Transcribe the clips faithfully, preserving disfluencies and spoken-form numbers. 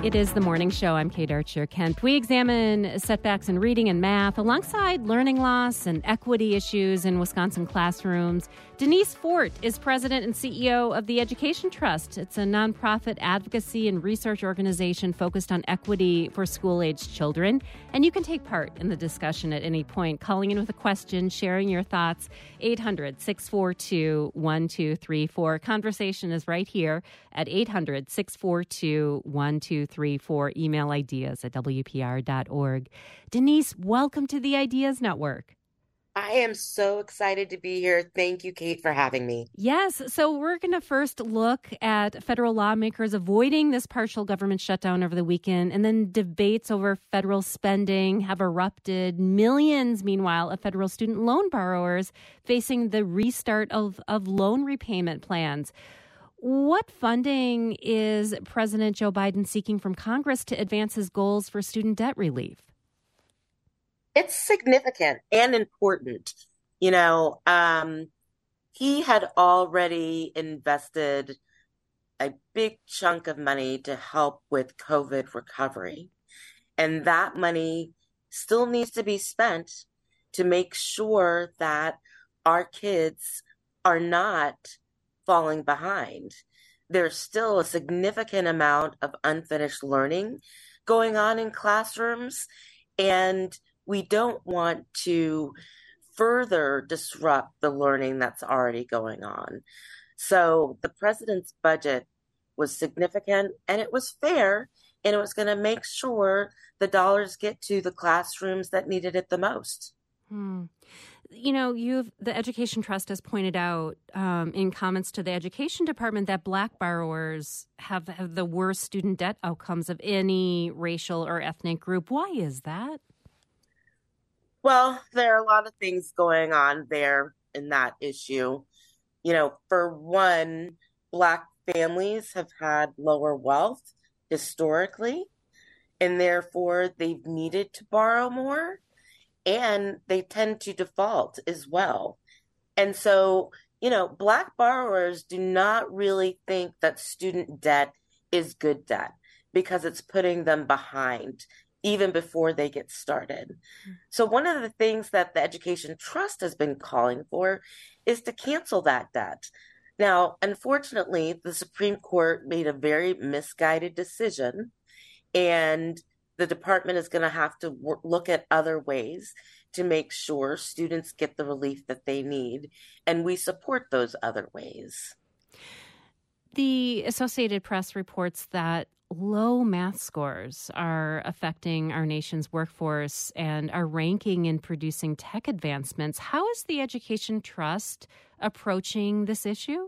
It is the morning show. I'm Kate Archer-Kemp. We examine setbacks in reading and math alongside learning loss and equity issues in Wisconsin classrooms. Denise Fort is president and C E O of the Education Trust. It's a nonprofit advocacy and research organization focused on equity for school-aged children. And you can take part in the discussion at any point, calling in with a question, sharing your thoughts. eight hundred, six four two, one two three four. Conversation is right here at eight hundred, six four two, one two three four. Email ideas at W P R dot org. Denise, welcome to the Ideas Network. I am so excited to be here. Thank you, Kate, for having me. Yes. So we're going to first look at federal lawmakers avoiding this partial government shutdown over the weekend, and then debates over federal spending have erupted. Millions, meanwhile, of federal student loan borrowers facing the restart of, of loan repayment plans. What funding is President Joe Biden seeking from Congress to advance his goals for student debt relief? It's significant and important. You know, um, he had already invested a big chunk of money to help with COVID recovery. And that money still needs to be spent to make sure that our kids are not falling behind. There's still a significant amount of unfinished learning going on in classrooms, and we don't want to further disrupt the learning that's already going on. So the president's budget was significant and it was fair, and it was going to make sure the dollars get to the classrooms that needed it the most. Hmm. You know, you've the Education Trust has pointed out um, in comments to the Education Department that Black borrowers have, have the worst student debt outcomes of any racial or ethnic group. Why is that? Well, there are a lot of things going on there in that issue. You know, for one, Black families have had lower wealth historically, and therefore they've needed to borrow more, and they tend to default as well. And so, you know, Black borrowers do not really think that student debt is good debt because it's putting them behind even before they get started. So one of the things that the Education Trust has been calling for is to cancel that debt. Now, unfortunately, the Supreme Court made a very misguided decision, and the department is going to have to work, look at other ways to make sure students get the relief that they need, and we support those other ways. The Associated Press reports that low math scores are affecting our nation's workforce and are ranking in producing tech advancements. How is the Education Trust approaching this issue?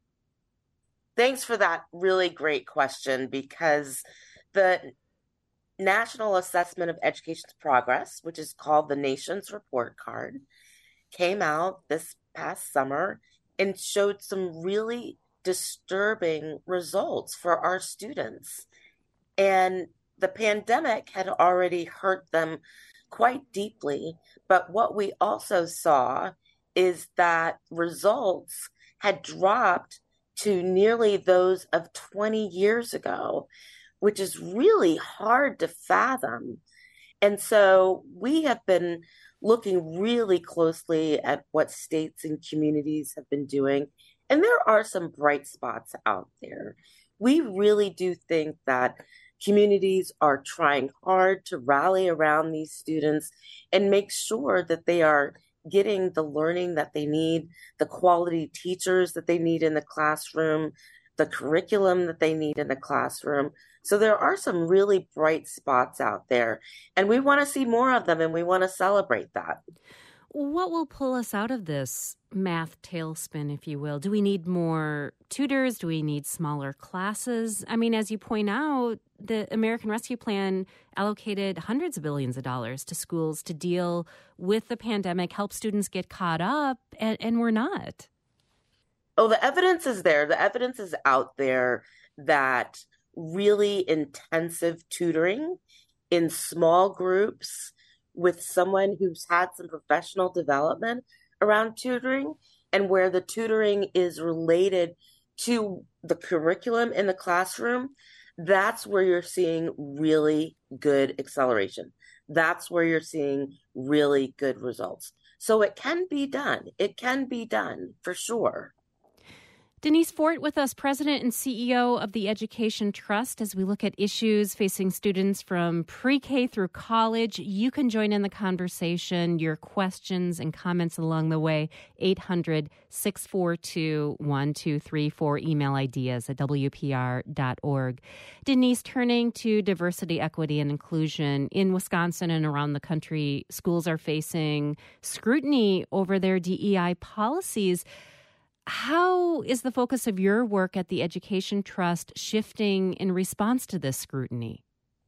Thanks for that really great question, because the National Assessment of Education's Progress, which is called the Nation's Report Card, came out this past summer and showed some really disturbing results for our students. And the pandemic had already hurt them quite deeply. But what we also saw is that results had dropped to nearly those of twenty years ago, which is really hard to fathom. And so we have been looking really closely at what states and communities have been doing. And there are some bright spots out there. We really do think that communities are trying hard to rally around these students and make sure that they are getting the learning that they need, the quality teachers that they need in the classroom, the curriculum that they need in the classroom. So there are some really bright spots out there, and we want to see more of them, and we want to celebrate that. What will pull us out of this math tailspin, if you will? Do we need more tutors? Do we need smaller classes? I mean, as you point out, the American Rescue Plan allocated hundreds of billions of dollars to schools to deal with the pandemic, help students get caught up, and, and we're not. Oh, the evidence is there. The evidence is out there that really intensive tutoring in small groups with someone who's had some professional development around tutoring, and where the tutoring is related to the curriculum in the classroom, That's where you're seeing really good acceleration. That's where you're seeing really good results. So it can be done. It can be done for sure. Denise Fort with us, President and C E O of the Education Trust. As we look at issues facing students from pre-K through college, you can join in the conversation, your questions and comments along the way, eight hundred, six four two, one two three four, email ideas at w p r dot org. Denise, turning to diversity, equity, and inclusion, in Wisconsin and around the country, schools are facing scrutiny over their D E I policies. How is the focus of your work at the Education Trust shifting in response to this scrutiny?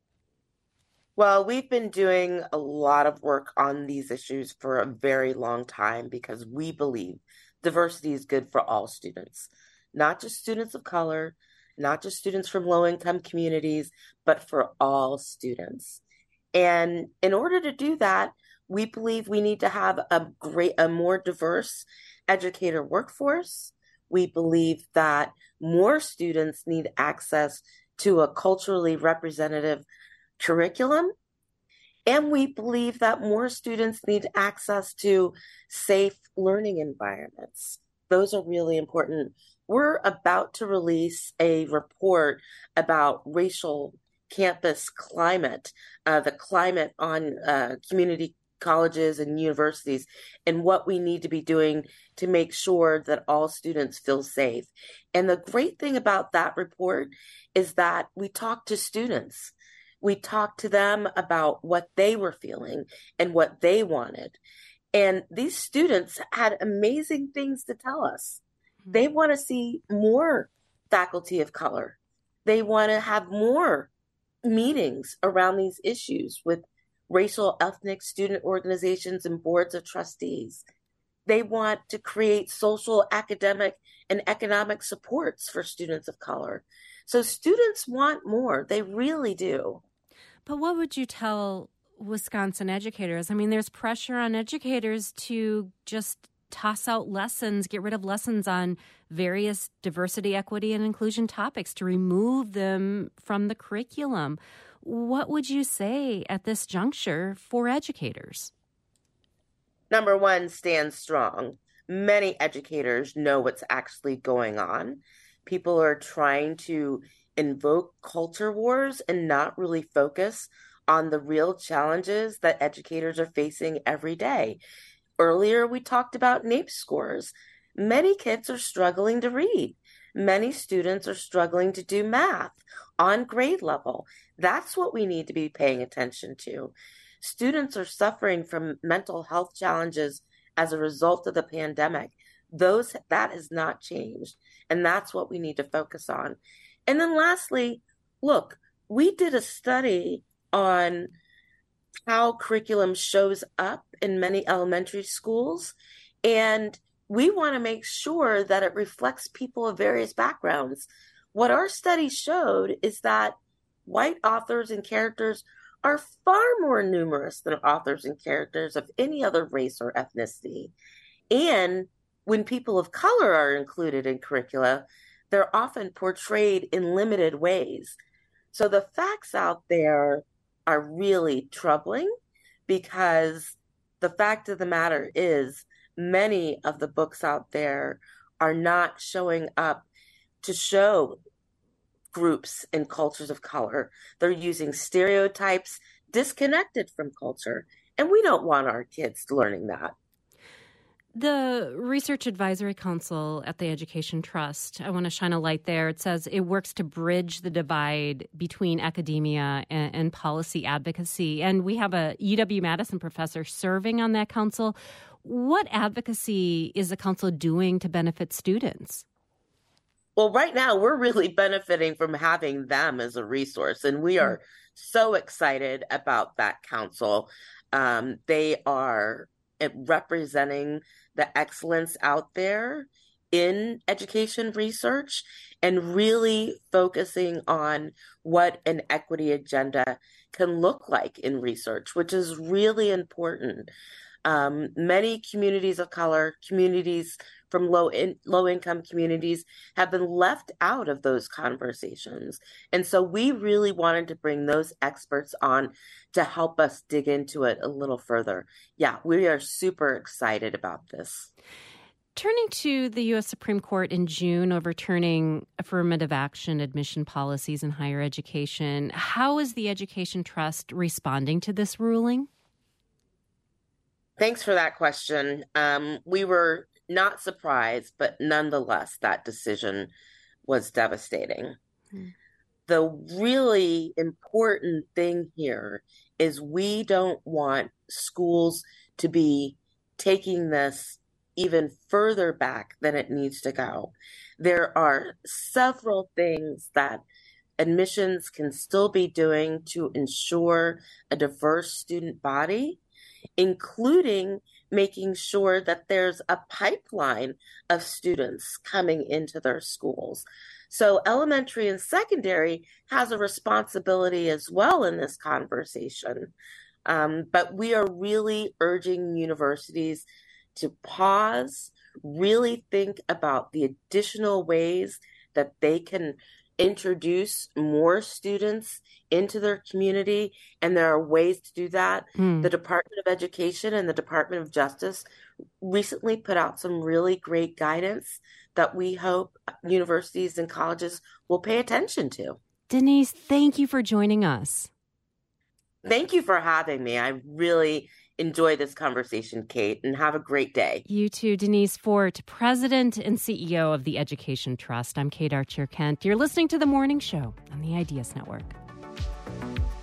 Well, we've been doing a lot of work on these issues for a very long time because we believe diversity is good for all students, not just students of color, not just students from low-income communities, but for all students. And in order to do that, we believe we need to have a great, a more diverse educator workforce. We believe that more students need access to a culturally representative curriculum. And we believe that more students need access to safe learning environments. Those are really important. We're about to release a report about racial campus climate, uh, the climate on uh, community colleges and universities, and what we need to be doing to make sure that all students feel safe. And the great thing about that report is that we talk to students. We talked to them about what they were feeling and what they wanted. And these students had amazing things to tell us. They want to see more faculty of color. They want to have more meetings around these issues with racial, ethnic student organizations and boards of trustees. They want to create social, academic, and economic supports for students of color. So students want more. They really do. But what would you tell Wisconsin educators? I mean, there's pressure on educators to just toss out lessons, get rid of lessons on various diversity, equity, and inclusion topics, to remove them from the curriculum. What would you say at this juncture for educators? Number one, stand strong. Many educators know what's actually going on. People are trying to invoke culture wars and not really focus on the real challenges that educators are facing every day. Earlier, we talked about NAEP scores. Many kids are struggling to read. Many students are struggling to do math on grade level. That's what we need to be paying attention to. Students are suffering from mental health challenges as a result of the pandemic. Those that has not changed, and that's what we need to focus on. And then lastly, look, we did a study on how curriculum shows up in many elementary schools, and we want to make sure that it reflects people of various backgrounds. What our study showed is that white authors and characters are far more numerous than authors and characters of any other race or ethnicity. And when people of color are included in curricula, they're often portrayed in limited ways. So the facts out there are really troubling, because the fact of the matter is many of the books out there are not showing up to show groups and cultures of color. They're using stereotypes disconnected from culture, and we don't want our kids learning that. The Research Advisory Council at the Education Trust, I want to shine a light there. It says it works to bridge the divide between academia and, and policy advocacy. And we have a U W-Madison professor serving on that council. What advocacy is the council doing to benefit students? Well, right now, we're really benefiting from having them as a resource, and we are so excited about that council. Um, they are representing the excellence out there in education research and really focusing on what an equity agenda can look like in research, which is really important. Um, many communities of color, communities from low in, low income communities have been left out of those conversations. And so we really wanted to bring those experts on to help us dig into it a little further. Yeah, we are super excited about this. Turning to the U S Supreme Court in June overturning affirmative action admission policies in higher education, how is the Education Trust responding to this ruling? Thanks for that question. Um, we were not surprised, but nonetheless, that decision was devastating. Hmm. The really important thing here is we don't want schools to be taking this even further back than it needs to go. There are several things that admissions can still be doing to ensure a diverse student body, including making sure that there's a pipeline of students coming into their schools. So elementary and secondary has a responsibility as well in this conversation. Um, but we are really urging universities to pause, really think about the additional ways that they can introduce more students into their community. And there are ways to do that. Mm. The Department of Education and the Department of Justice recently put out some really great guidance that we hope universities and colleges will pay attention to. Denise, thank you for joining us. Thank you for having me. I really enjoy this conversation, Kate, and have a great day. You too, Denise Fort, President and C E O of the Education Trust. I'm Kate Archer Kent. You're listening to The Morning Show on the Ideas Network.